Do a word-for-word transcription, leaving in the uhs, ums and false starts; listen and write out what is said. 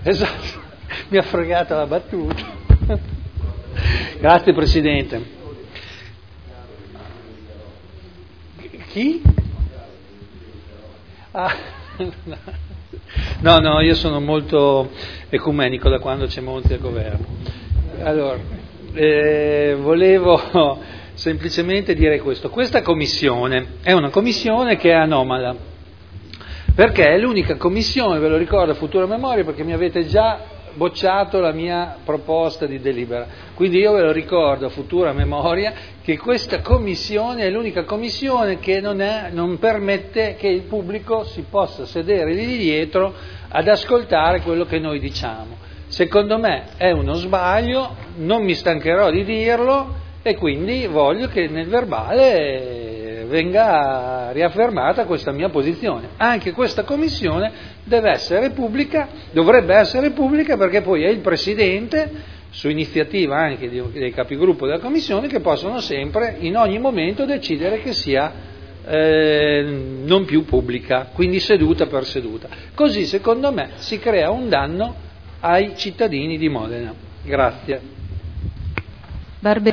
Esatto, mi ha fregato la battuta. Grazie Presidente. Chi? Ah, no, no, io sono molto ecumenico da quando c'è Monti al governo. Allora, eh, volevo semplicemente dire questo. Questa commissione è una commissione che è anomala, perché è l'unica commissione, ve lo ricordo a futura memoria, perché mi avete già bocciato la mia proposta di delibera, quindi io ve lo ricordo a futura memoria che questa commissione è l'unica commissione che non, è, non permette che il pubblico si possa sedere lì dietro ad ascoltare quello che noi diciamo. Secondo me è uno sbaglio, non mi stancherò di dirlo e quindi voglio che nel verbale venga riaffermata questa mia posizione. Anche questa commissione deve essere pubblica, dovrebbe essere pubblica, perché poi è il Presidente, su iniziativa anche dei capigruppo della commissione, che possono sempre, in ogni momento, decidere che sia eh, non più pubblica, quindi seduta per seduta. Così, secondo me, si crea un danno ai cittadini di Modena. Grazie.